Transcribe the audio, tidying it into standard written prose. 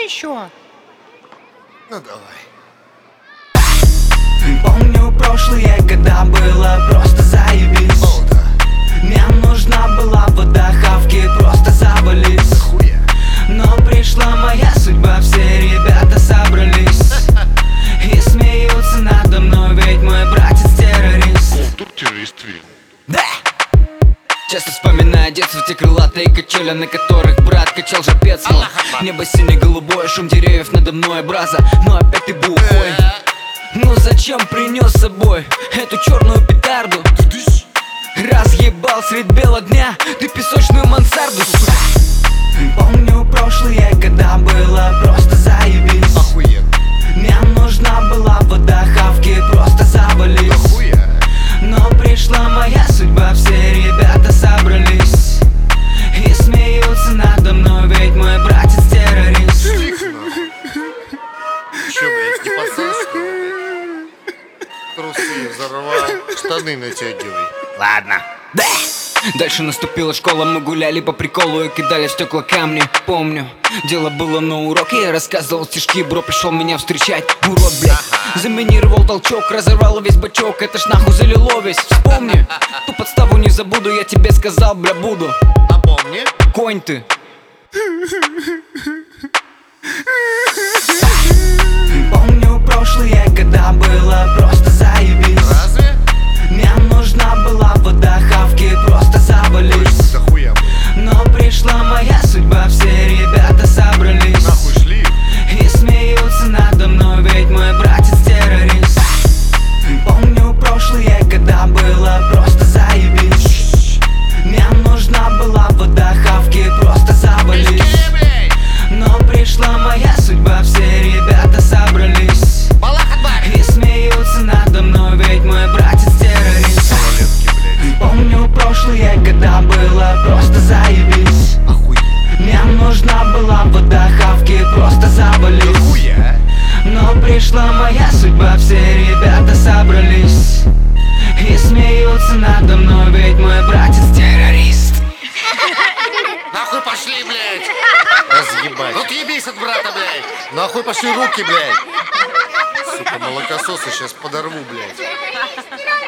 еще? Ну давай. Помню прошлые года, было просто заебись. О, да. Мне нужна была вода, хавки просто завались. Хуя. Но пришла моя судьба, все ребята собрались и смеются надо мной, ведь мой братец террорист. О, тут террорист видно. Да! Часто вспоминаю детство, те крылатые качели, на которых брат качал жопец. Но небо сине-голубое, шум деревьев надо мной, браза, но опять ты бухой. Ну зачем принес с собой эту черную петарду? Разъебал средь бела дня ты песочную мансарду, сука. Помню прошлые года, было просто заебись. Охуенно. Мне нужна была вода, хавки просто завались. Охуя. Но пришла моя судьба, все ребята собрались и смеются надо мной, ведь мой братец террорист. Тихо нахуй. Чё, блядь, не пацан, что ли? Трусы взорвал, штаны натягивай. Ладно. Да! Дальше наступила школа, мы гуляли по приколу и кидали в стекла камни. Помню, дело было на уроке, я рассказывал стишки, бро пришел меня встречать. Урод, блядь, заминировал толчок, разорвало весь бачок, это ж нахуй залило весь. Вспомни, ту подставу не забуду, я тебе сказал, бля, буду. А помни? Конь ты. Помню прошлые года, было просто заебись. Разве? Мне нужна была вода, хавки просто завались. Да хуя, блядь. Но пришла моя судьба, все ребята собрались Нахуй шли. и смеются надо мной, ведь мой братец террорист. Помню прошлые года, было просто заебись. Мне нужна была вода, хавки просто завались. Но пришла моя судьба, все ребята собрались и смеются надо мной, ведь мой братец террорист. Малолетки, блядь. Помню прошлые года, было просто заебись. Охуенно. Мне нужна была вода, хавки просто завались. Хуя. Но пришла моя судьба, все ребята собрались и смеются надо мной, ведь мой братец террорист. Нахуй пошли, блядь. Разъебать. Ну ебись от брата, блядь. Нахуй пошли руки, блядь. Сука, молокососы сейчас подорву, блядь.